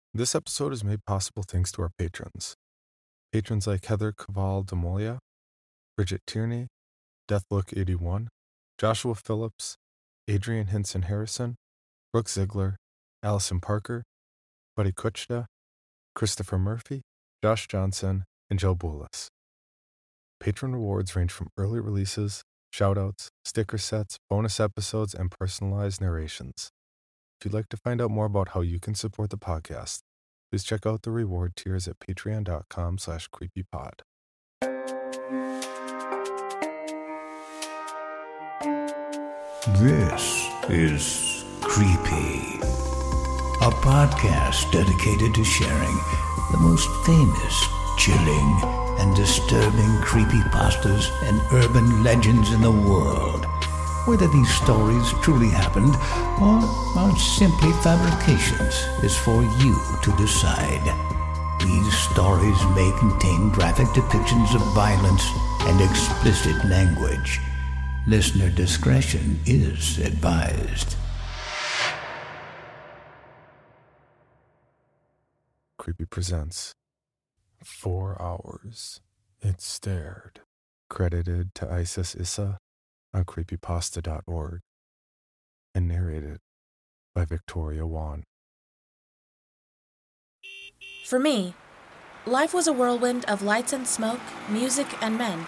This episode is made possible thanks to our patrons. Patrons like Heather Caval de Moya, Bridget Tierney, Deathlook81, Joshua Phillips, Adrian Hinson Harrison, Brooke Ziegler, Allison Parker, Buddy Kuchta, Christopher Murphy, Josh Johnson, and Joe Boulis. Patron rewards range from early releases, shoutouts, sticker sets, bonus episodes, and personalized narrations. If you'd like to find out more about how you can support the podcast, please check out the reward tiers at patreon.com/creepypod. This is Creepy, a podcast dedicated to sharing the most famous, chilling, and disturbing creepypastas and urban legends in the world. Whether these stories truly happened or are simply fabrications is for you to decide. These stories may contain graphic depictions of violence and explicit language. Listener discretion is advised. Creepy presents 4 Hours It Stared, credited to Isis Issa on creepypasta.org, and narrated by Victoria Wan. For me, life was a whirlwind of lights and smoke, music and men.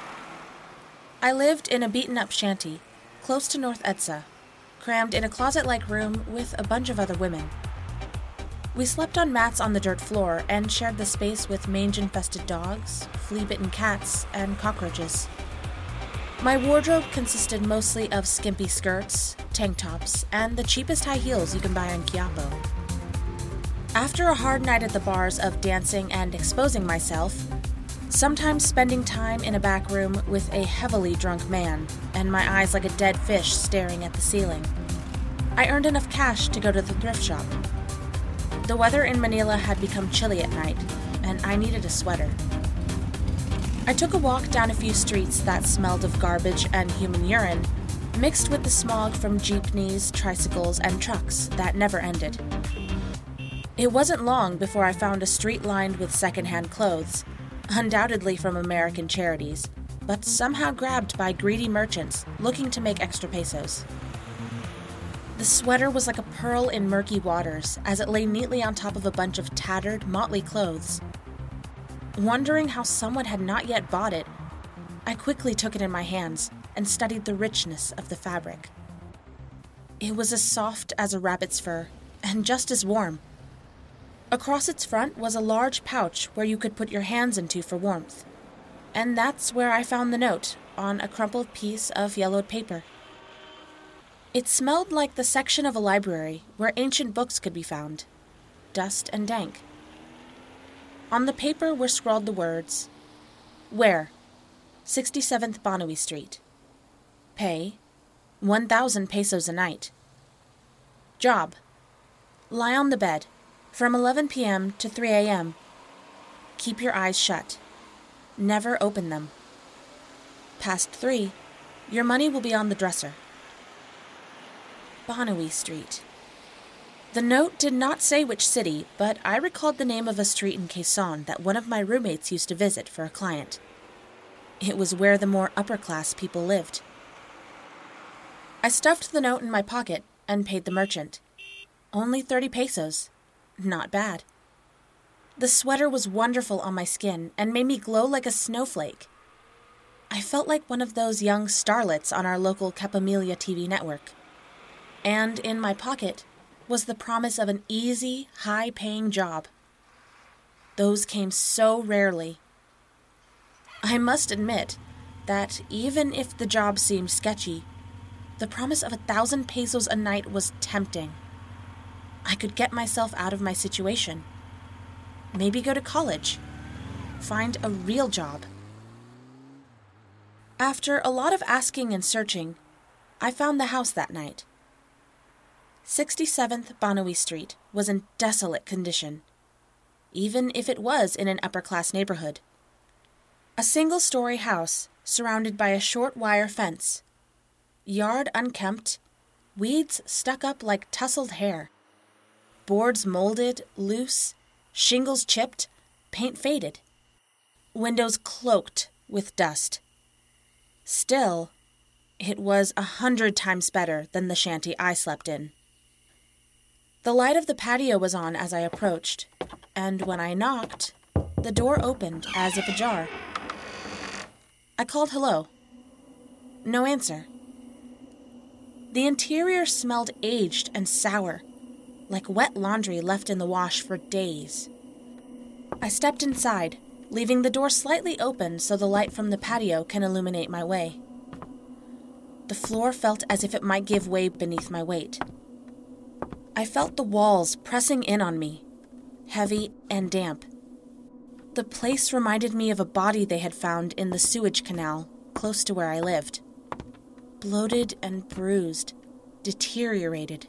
I lived in a beaten-up shanty, close to North Edsa, crammed in a closet-like room with a bunch of other women. We slept on mats on the dirt floor and shared the space with mange-infested dogs, flea-bitten cats, and cockroaches. My wardrobe consisted mostly of skimpy skirts, tank tops, and the cheapest high heels you can buy on Quiapo. After a hard night at the bars of dancing and exposing myself, sometimes spending time in a back room with a heavily drunk man, and my eyes like a dead fish staring at the ceiling, I earned enough cash to go to the thrift shop. The weather in Manila had become chilly at night, and I needed a sweater. I took a walk down a few streets that smelled of garbage and human urine, mixed with the smog from jeepneys, tricycles, and trucks that never ended. It wasn't long before I found a street lined with secondhand clothes, undoubtedly from American charities, but somehow grabbed by greedy merchants looking to make extra pesos. The sweater was like a pearl in murky waters as it lay neatly on top of a bunch of tattered, motley clothes. Wondering how someone had not yet bought it, I quickly took it in my hands and studied the richness of the fabric. It was as soft as a rabbit's fur, and just as warm. Across its front was a large pouch where you could put your hands into for warmth. And that's where I found the note, on a crumpled piece of yellowed paper. It smelled like the section of a library where ancient books could be found, dust and dank. On the paper were scrawled the words, "Where? 67th Banui Street. Pay, 1,000 pesos a night. Job, lie on the bed, from 11 p.m. to 3 a.m. Keep your eyes shut. Never open them. Past 3, your money will be on the dresser." Banui Street. The note did not say which city, but I recalled the name of a street in Quezon that one of my roommates used to visit for a client. It was where the more upper-class people lived. I stuffed the note in my pocket and paid the merchant. Only 30 pesos. Not bad. The sweater was wonderful on my skin and made me glow like a snowflake. I felt like one of those young starlets on our local Capamilia TV network. And in my pocket was the promise of an easy, high-paying job. Those came so rarely. I must admit that even if the job seemed sketchy, the promise of 1,000 pesos a night was tempting. I could get myself out of my situation. Maybe go to college. Find a real job. After a lot of asking and searching, I found the house that night. 67th Banui Street was in desolate condition, even if it was in an upper-class neighborhood. A single-story house surrounded by a short wire fence. Yard unkempt, weeds stuck up like tousled hair. Boards molded, loose, Shingles chipped, paint faded. Windows cloaked with dust. Still, it was 100 times better than the shanty I slept in. The light of the patio was on as I approached, and when I knocked, the door opened as if ajar. I called hello. No answer. The interior smelled aged and sour, like wet laundry left in the wash for days. I stepped inside, leaving the door slightly open so the light from the patio can illuminate my way. The floor felt as if it might give way beneath my weight. I felt the walls pressing in on me, heavy and damp. The place reminded me of a body they had found in the sewage canal close to where I lived. Bloated and bruised, deteriorated.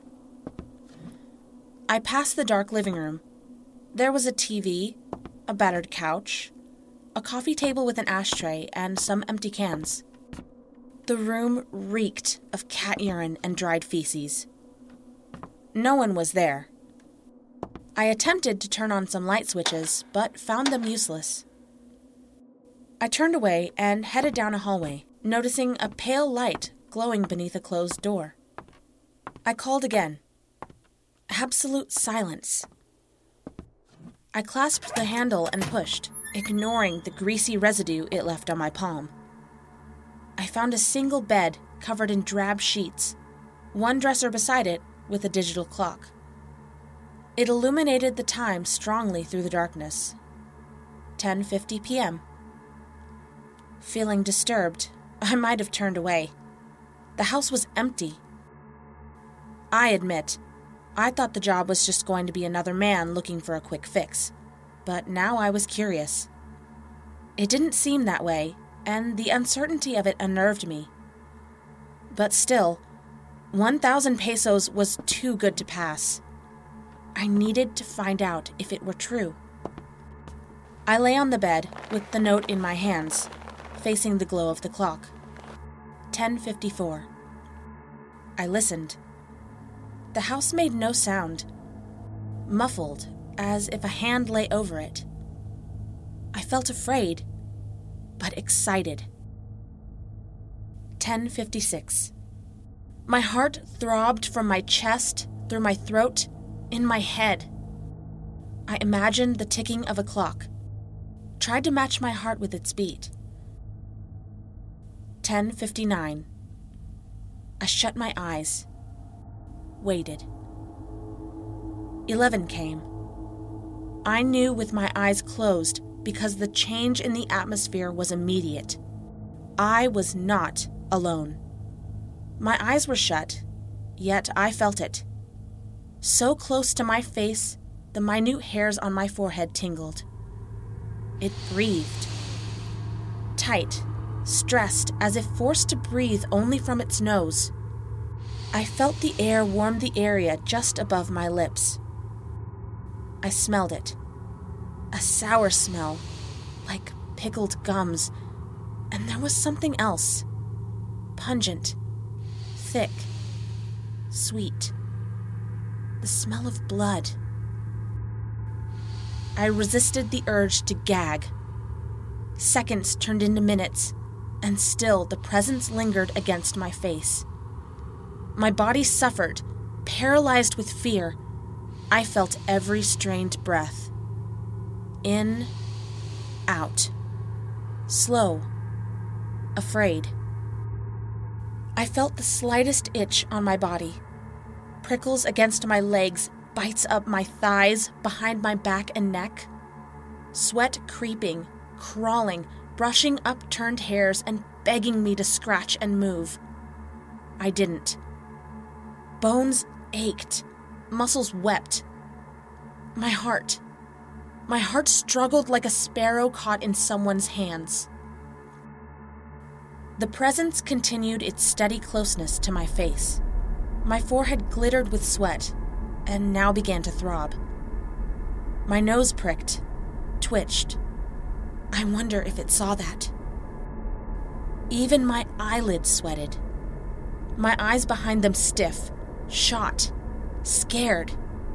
I passed the dark living room. There was a TV, a battered couch, a coffee table with an ashtray, and some empty cans. The room reeked of cat urine and dried feces. No one was there. I attempted to turn on some light switches, but found them useless. I turned away and headed down a hallway, noticing a pale light glowing beneath a closed door. I called again. Absolute silence. I clasped the handle and pushed, ignoring the greasy residue it left on my palm. I found a single bed covered in drab sheets, one dresser beside it with a digital clock. It illuminated the time strongly through the darkness. 10:50 p.m. Feeling disturbed, I might have turned away. The house was empty. I admit, I thought the job was just going to be another man looking for a quick fix, but now I was curious. It didn't seem that way, and the uncertainty of it unnerved me. But still, 1,000 pesos was too good to pass. I needed to find out if it were true. I lay on the bed with the note in my hands, facing the glow of the clock. 10:54. I listened. The house made no sound, muffled as if a hand lay over it. I felt afraid, but excited. 10:56. My heart throbbed from my chest, through my throat, in my head. I imagined the ticking of a clock, tried to match my heart with its beat. 10:59. I shut my eyes, waited. 11 came. I knew with my eyes closed because the change in the atmosphere was immediate. I was not alone. My eyes were shut, yet I felt it. So close to my face, the minute hairs on my forehead tingled. It breathed. Tight, stressed, as if forced to breathe only from its nose. I felt the air warm the area just above my lips. I smelled it. A sour smell, like pickled gums, and there was something else. Pungent, thick, sweet. The smell of blood. I resisted the urge to gag. Seconds turned into minutes, and still the presence lingered against my face. My body suffered, paralyzed with fear. I felt every strained breath. In, out. Slow. Afraid. I felt the slightest itch on my body. Prickles against my legs, bites up my thighs, behind my back and neck. Sweat creeping, crawling, brushing upturned hairs and begging me to scratch and move. I didn't. Bones ached. Muscles wept. My heart struggled like a sparrow caught in someone's hands. The presence continued its steady closeness to my face. My forehead glittered with sweat, and now began to throb. My nose pricked, twitched. I wonder if it saw that. Even my eyelids sweated. My eyes behind them stiff, shot, scared.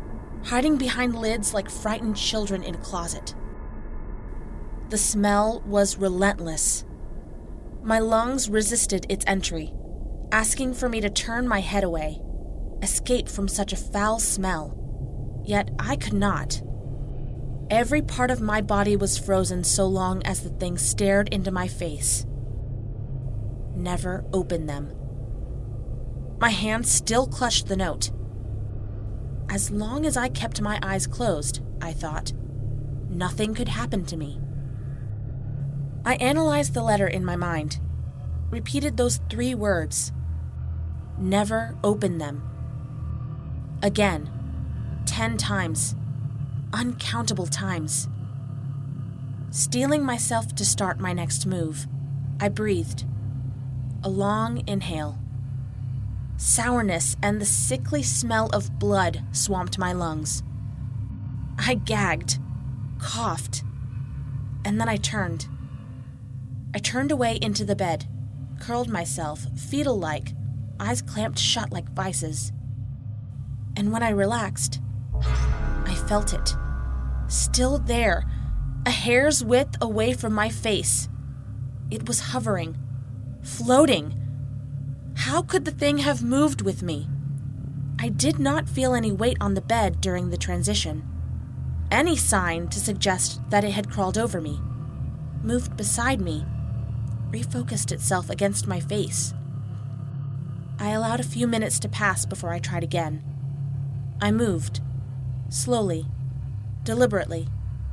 hiding behind lids like frightened children in a closet. The smell was relentless. My lungs resisted its entry, asking for me to turn my head away, escape from such a foul smell. Yet I could not. Every part of my body was frozen so long as the thing stared into my face. Never open them. My hand still clutched the note. As long as I kept my eyes closed, I thought, nothing could happen to me. I analyzed the letter in my mind, repeated those 3 words. Never open them. Again, 10 times, uncountable times. Steeling myself to start my next move, I breathed. A long inhale. Sourness and the sickly smell of blood swamped my lungs. I gagged, coughed, and then I turned. I turned away into the bed, curled myself, fetal-like, eyes clamped shut like vices. And when I relaxed, I felt it. Still there, a hair's width away from my face. It was hovering, floating. How could the thing have moved with me? I did not feel any weight on the bed during the transition. Any sign to suggest that it had crawled over me, moved beside me, refocused itself against my face. I allowed a few minutes to pass before I tried again. I moved, slowly, deliberately.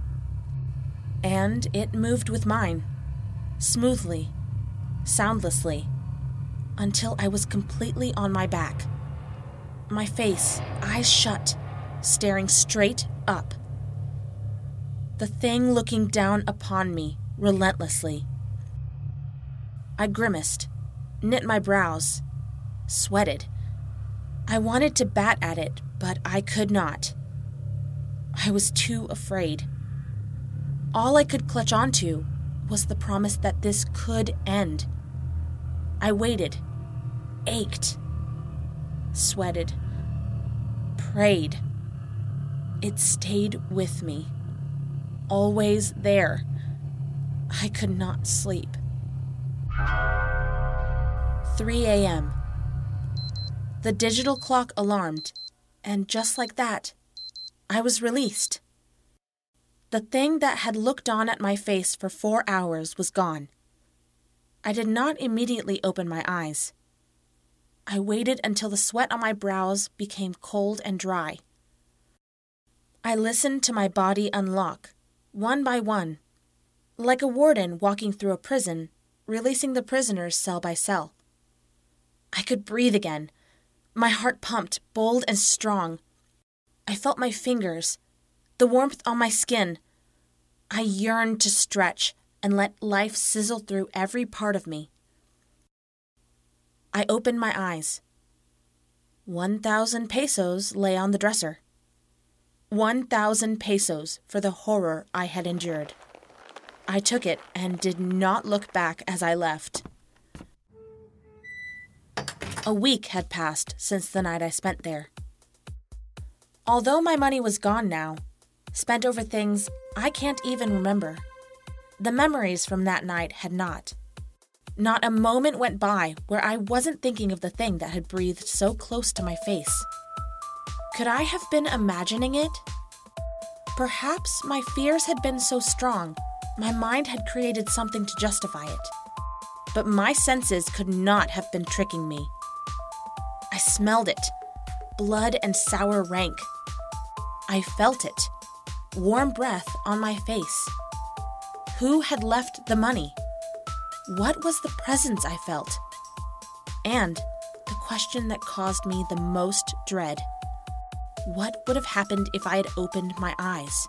And it moved with mine, smoothly, soundlessly, until I was completely on my back. My face, eyes shut, staring straight up. The thing looking down upon me relentlessly. I grimaced, knit my brows, sweated. I wanted to bat at it, but I could not. I was too afraid. All I could clutch onto was the promise that this could end. I waited, ached, sweated, prayed. It stayed with me, always there. I could not sleep. 3 a.m. The digital clock alarmed, and just like that, I was released. The thing that had looked on at my face for 4 hours was gone. I did not immediately open my eyes. I waited until the sweat on my brows became cold and dry. I listened to my body unlock, one by one, like a warden walking through a prison, releasing the prisoners cell by cell. I could breathe again. My heart pumped, bold and strong. I felt my fingers, the warmth on my skin. I yearned to stretch and let life sizzle through every part of me. I opened my eyes. 1,000 pesos lay on the dresser. 1,000 pesos for the horror I had endured. I took it and did not look back as I left. A week had passed since the night I spent there. Although my money was gone now, spent over things I can't even remember, the memories from that night had not. Not a moment went by where I wasn't thinking of the thing that had breathed so close to my face. Could I have been imagining it? Perhaps my fears had been so strong, my mind had created something to justify it. But my senses could not have been tricking me. I smelled it, blood and sour rank. I felt it, warm breath on my face. Who had left the money? What was the presence I felt? And the question that caused me the most dread: what would have happened if I had opened my eyes?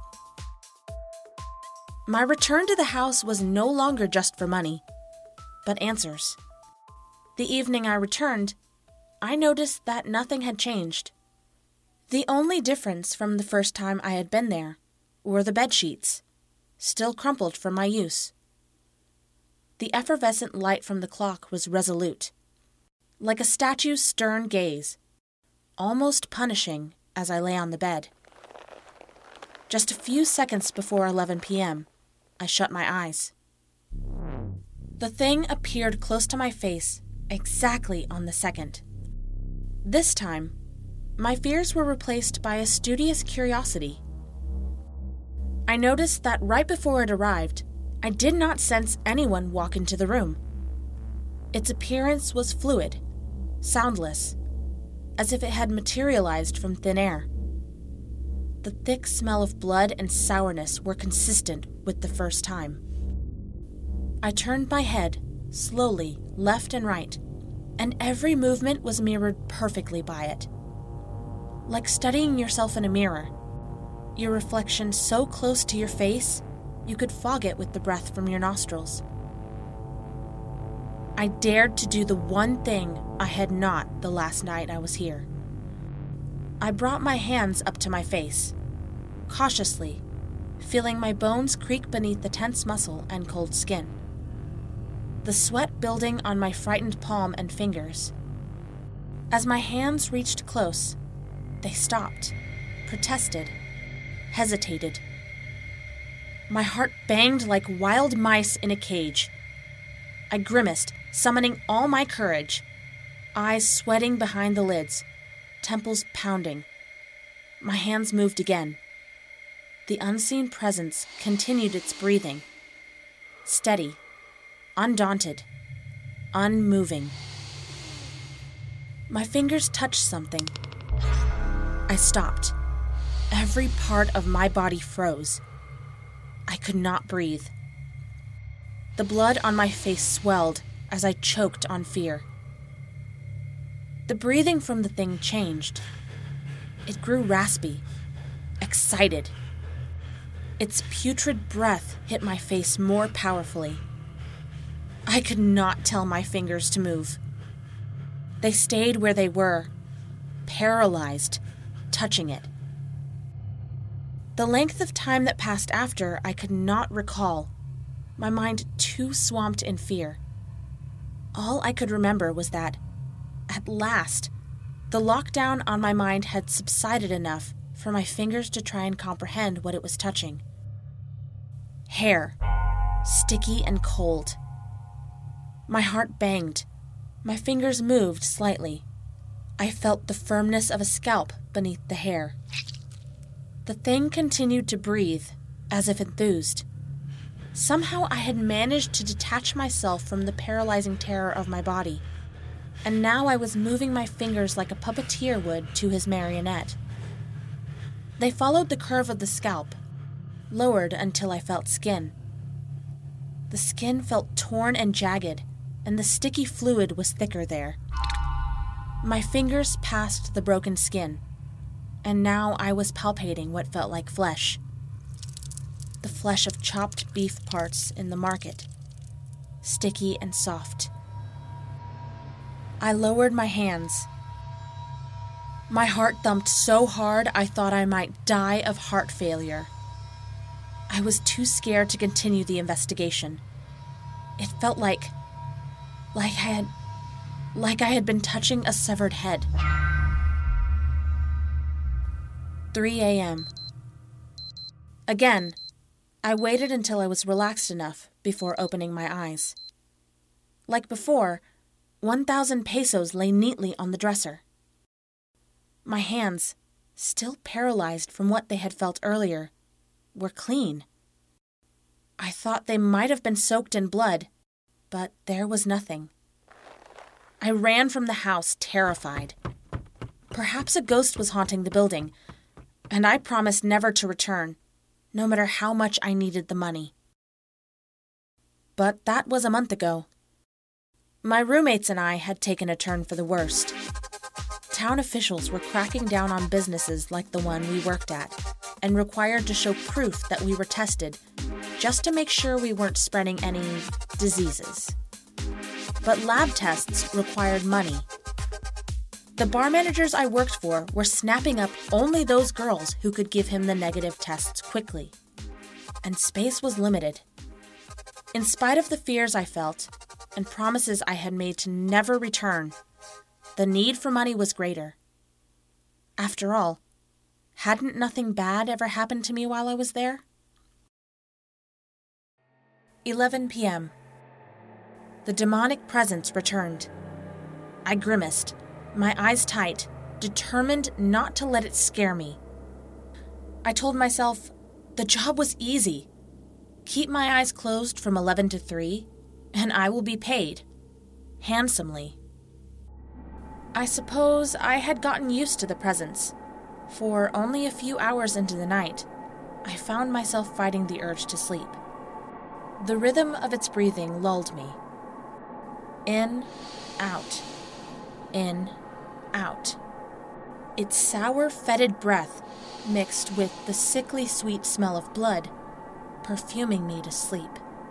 My return to the house was no longer just for money, but answers. The evening I returned, I noticed that nothing had changed. The only difference from the first time I had been there were the bedsheets, still crumpled from my use. The effervescent light from the clock was resolute, like a statue's stern gaze, almost punishing as I lay on the bed. Just a few seconds before 11 p.m., I shut my eyes. The thing appeared close to my face, exactly on the second. This time, my fears were replaced by a studious curiosity. I noticed that right before it arrived, I did not sense anyone walk into the room. Its appearance was fluid, soundless, as if it had materialized from thin air. The thick smell of blood and sourness were consistent with the first time. I turned my head, slowly, left and right, and every movement was mirrored perfectly by it. Like studying yourself in a mirror, your reflection so close to your face, you could fog it with the breath from your nostrils. I dared to do the one thing I had not the last night I was here. I brought my hands up to my face, cautiously, feeling my bones creak beneath the tense muscle and cold skin. The sweat building on my frightened palm and fingers. As my hands reached close, they stopped, protested, hesitated. My heart banged like wild mice in a cage. I grimaced, summoning all my courage, eyes sweating behind the lids, temples pounding. My hands moved again. The unseen presence continued its breathing, steady, undaunted, unmoving. My fingers touched something. I stopped. Every part of my body froze. I could not breathe. The blood on my face swelled as I choked on fear. The breathing from the thing changed. It grew raspy, excited. Its putrid breath hit my face more powerfully. I could not tell my fingers to move. They stayed where they were, paralyzed, touching it. The length of time that passed after I could not recall, my mind too swamped in fear. All I could remember was that, at last, the lockdown on my mind had subsided enough for my fingers to try and comprehend what it was touching. Hair, sticky and cold. My heart banged. My fingers moved slightly. I felt the firmness of a scalp beneath the hair. The thing continued to breathe, as if enthused. Somehow I had managed to detach myself from the paralyzing terror of my body, and now I was moving my fingers like a puppeteer would to his marionette. They followed the curve of the scalp, lowered until I felt skin. The skin felt torn and jagged, and the sticky fluid was thicker there. My fingers passed the broken skin, and now I was palpating what felt like flesh. The flesh of chopped beef parts in the market, sticky and soft. I lowered my hands. My heart thumped so hard I thought I might die of heart failure. I was too scared to continue the investigation. It felt like I had been touching a severed head. 3 a.m. Again, I waited until I was relaxed enough before opening my eyes. Like before, 1,000 pesos lay neatly on the dresser. My hands, still paralyzed from what they had felt earlier, were clean. I thought they might have been soaked in blood, but there was nothing. I ran from the house, terrified. Perhaps a ghost was haunting the building, and I promised never to return, no matter how much I needed the money. But that was a month ago. My roommates and I had taken a turn for the worst. Town officials were cracking down on businesses like the one we worked at, and required to show proof that we were tested, just to make sure we weren't spreading any diseases. But lab tests required money. The bar managers I worked for were snapping up only those girls who could give him the negative tests quickly. And space was limited. In spite of the fears I felt, and promises I had made to never return, the need for money was greater. After all, Hadn't nothing bad ever happened to me while I was there? 11 p.m. The demonic presence returned. I grimaced, my eyes tight, determined not to let it scare me. I told myself the job was easy. Keep my eyes closed from 11 to 3, and I will be paid. Handsomely. I suppose I had gotten used to the presence, for only a few hours into the night, I found myself fighting the urge to sleep. The rhythm of its breathing lulled me. In, out. In, out. Its sour, fetid breath mixed with the sickly sweet smell of blood, perfuming me to sleep.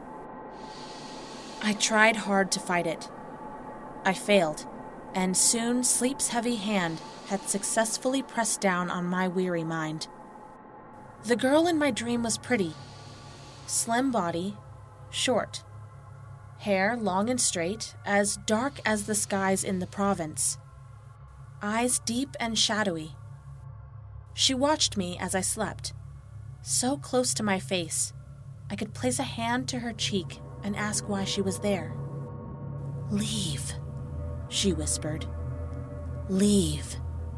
I tried hard to fight it. I failed, and soon sleep's heavy hand had successfully pressed down on my weary mind. The girl in my dream was pretty. Slim body, short. Hair long and straight, as dark as the skies in the province. Eyes deep and shadowy. She watched me as I slept, so close to my face, I could place a hand to her cheek and ask why she was there. "Leave," she whispered. "Leave."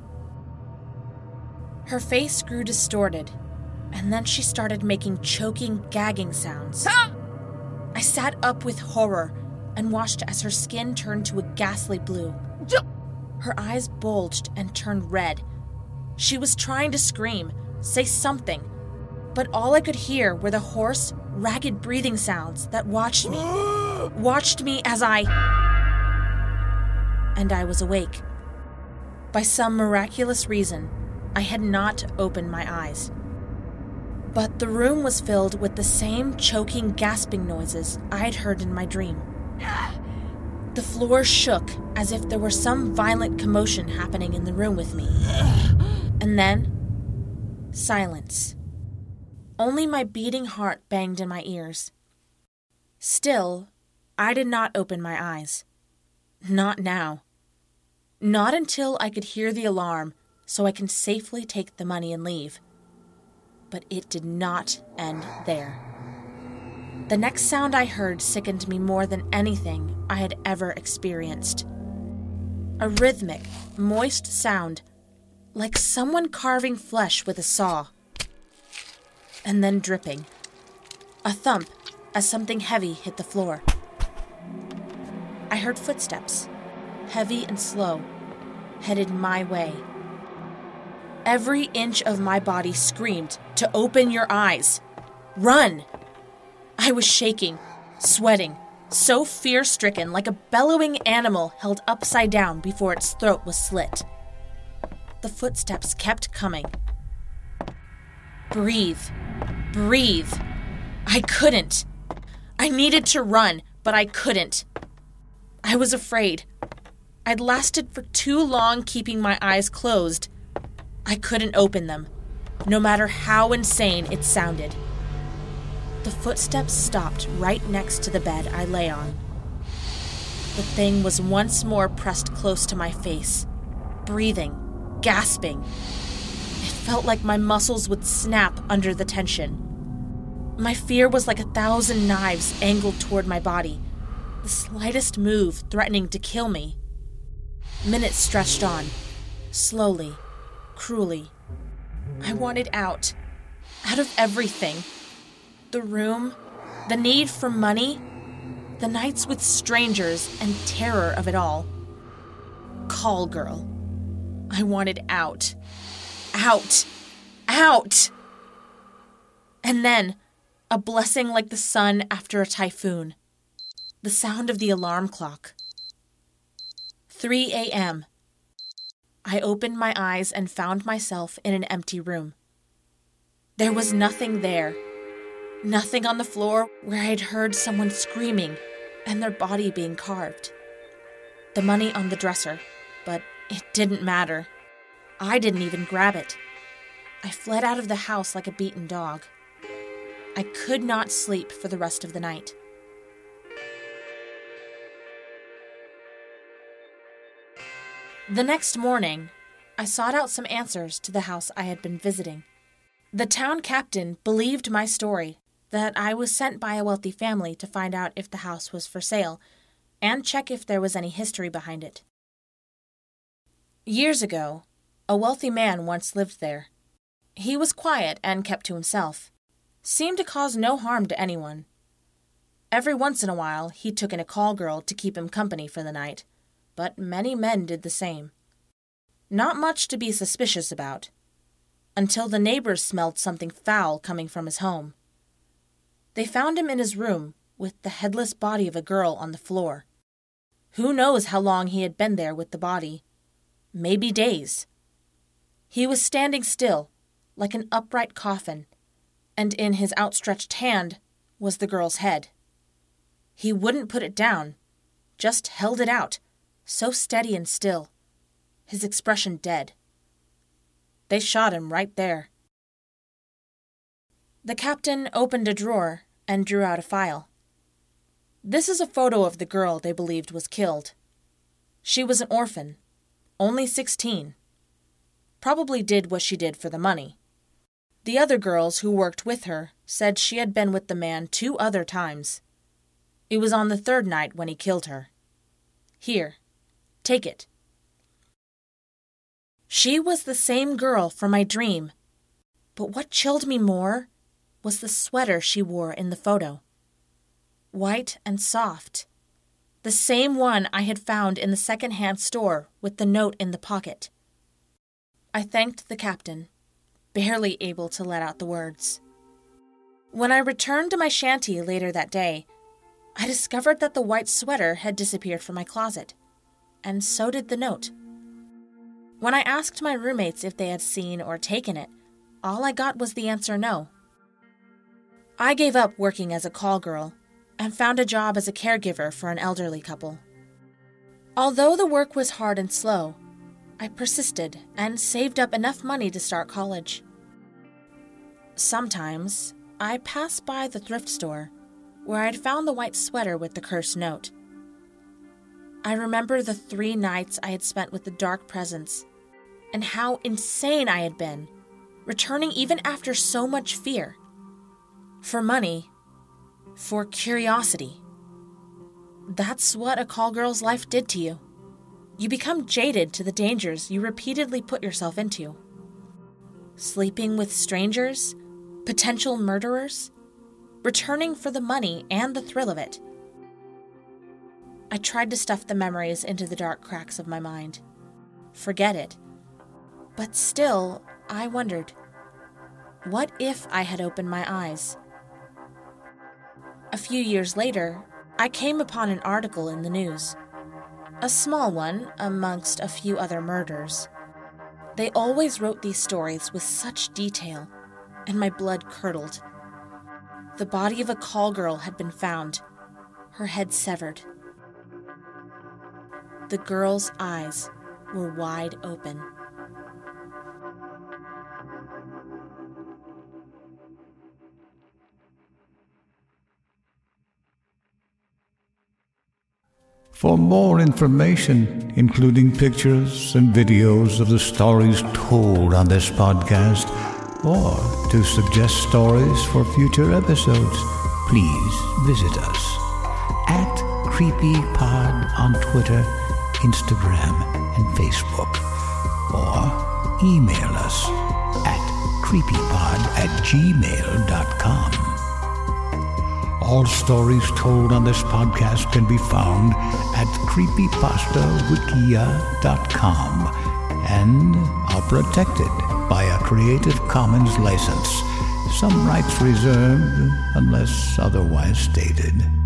Her face grew distorted, and then she started making choking, gagging sounds. I sat up with horror and watched as her skin turned to a ghastly blue. Her eyes bulged and turned red. She was trying to scream, say something, but all I could hear were the hoarse, ragged breathing sounds that watched me as I was awake. By some miraculous reason, I had not opened my eyes. But the room was filled with the same choking, gasping noises I had heard in my dream. The floor shook as if there were some violent commotion happening in the room with me. And then, silence. Only my beating heart banged in my ears. Still, I did not open my eyes. Not now. Not until I could hear the alarm so I can safely take the money and leave. But it did not end there. The next sound I heard sickened me more than anything I had ever experienced. A rhythmic, moist sound, like someone carving flesh with a saw. And then dripping. A thump as something heavy hit the floor. I heard footsteps, heavy and slow, headed my way. Every inch of my body screamed to open your eyes. Run! I was shaking, sweating, so fear-stricken like a bellowing animal held upside down before its throat was slit. The footsteps kept coming. Breathe. Breathe. I couldn't. I needed to run, but I couldn't. I was afraid. I'd lasted for too long keeping my eyes closed. I couldn't open them, no matter how insane it sounded. The footsteps stopped right next to the bed I lay on. The thing was once more pressed close to my face, breathing, gasping. It felt like my muscles would snap under the tension. My fear was like 1,000 knives angled toward my body, the slightest move threatening to kill me. Minutes stretched on, slowly, cruelly. I wanted out of everything. The room, the need for money, the nights with strangers, and terror of it all. Call girl. I wanted out. Out! Out! And then, a blessing like the sun after a typhoon. The sound of the alarm clock. 3 a.m. I opened my eyes and found myself in an empty room. There was nothing there. Nothing on the floor where I had heard someone screaming and their body being carved. The money on the dresser, but it didn't matter. I didn't even grab it. I fled out of the house like a beaten dog. I could not sleep for the rest of the night. The next morning, I sought out some answers to the house I had been visiting. The town captain believed my story that I was sent by a wealthy family to find out if the house was for sale and check if there was any history behind it. Years ago, a wealthy man once lived there. He was quiet and kept to himself, seemed to cause no harm to anyone. Every once in a while, he took in a call girl to keep him company for the night, but many men did the same. Not much to be suspicious about, until the neighbors smelled something foul coming from his home. They found him in his room with the headless body of a girl on the floor. Who knows how long he had been there with the body? Maybe days. He was standing still, like an upright coffin, and in his outstretched hand was the girl's head. He wouldn't put it down, just held it out, so steady and still, his expression dead. They shot him right there. The captain opened a drawer and drew out a file. This is a photo of the girl they believed was killed. She was an orphan, only 16. Probably did what she did for the money. The other girls who worked with her said she had been with the man 2 other times. It was on the 3rd night when he killed her. Here, take it. She was the same girl from my dream, but what chilled me more was the sweater she wore in the photo. White and soft, the same one I had found in the second-hand store with the note in the pocket. I thanked the captain, barely able to let out the words. When I returned to my shanty later that day, I discovered that the white sweater had disappeared from my closet, and so did the note. When I asked my roommates if they had seen or taken it, all I got was the answer no. I gave up working as a call girl and found a job as a caregiver for an elderly couple. Although the work was hard and slow, I persisted and saved up enough money to start college. Sometimes, I passed by the thrift store where I'd found the white sweater with the cursed note. I remember the 3 nights I had spent with the dark presence and how insane I had been, returning even after so much fear. For money, for curiosity. That's what a call girl's life did to you. You become jaded to the dangers you repeatedly put yourself into. Sleeping with strangers, potential murderers, returning for the money and the thrill of it. I tried to stuff the memories into the dark cracks of my mind. Forget it. But still, I wondered, what if I had opened my eyes? A few years later, I came upon an article in the news. A small one amongst a few other murders. They always wrote these stories with such detail, and my blood curdled. The body of a call girl had been found, her head severed. The girl's eyes were wide open. For more information, including pictures and videos of the stories told on this podcast, or to suggest stories for future episodes, please visit us at CreepyPod on Twitter, Instagram, and Facebook, or email us at creepypod@gmail.com. All stories told on this podcast can be found at creepypastawikia.com and are protected by a Creative Commons license. Some rights reserved unless otherwise stated.